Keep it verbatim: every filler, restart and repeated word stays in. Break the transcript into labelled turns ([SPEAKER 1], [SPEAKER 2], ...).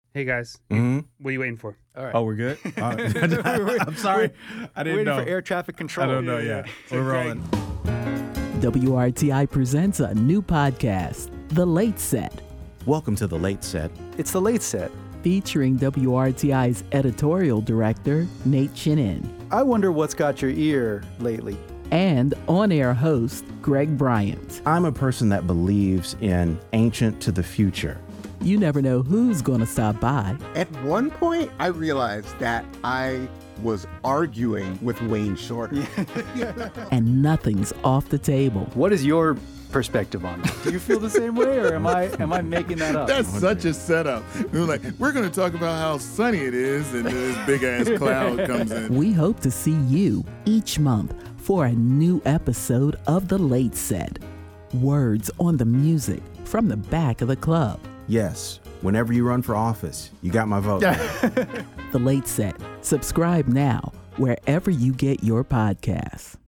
[SPEAKER 1] Hey guys,
[SPEAKER 2] Mm-hmm.
[SPEAKER 1] what are you waiting for?
[SPEAKER 3] All right.
[SPEAKER 2] Oh, we're good? Uh, I'm sorry. I didn't
[SPEAKER 3] Waiting
[SPEAKER 2] know.
[SPEAKER 3] for air traffic control.
[SPEAKER 2] I don't know yet. We're rolling.
[SPEAKER 4] W R T I presents a new podcast, The Late Set,
[SPEAKER 5] Welcome to The Late Set.
[SPEAKER 3] It's the late set.
[SPEAKER 4] featuring W R T I's editorial director, Nate Chinin,
[SPEAKER 3] I wonder what's got your ear lately.
[SPEAKER 4] and on-air host, Greg Bryant.
[SPEAKER 5] I'm a person that believes in ancient to the future.
[SPEAKER 4] You never know who's going to stop by.
[SPEAKER 6] At one point, I realized that I was arguing with Wayne Shorter.
[SPEAKER 4] And nothing's off the table.
[SPEAKER 3] What is your perspective on it? Do you feel the same way, or am I am I making that up?
[SPEAKER 2] That's such a setup. We were like, we're going to talk about how sunny it is, and this big-ass cloud comes in.
[SPEAKER 4] We hope to see you each month for a new episode of The Late Set. Words on the music from the back of the club.
[SPEAKER 5] Yes, whenever you run for office, you got my vote.
[SPEAKER 4] The Late Set. Subscribe now wherever you get your podcasts.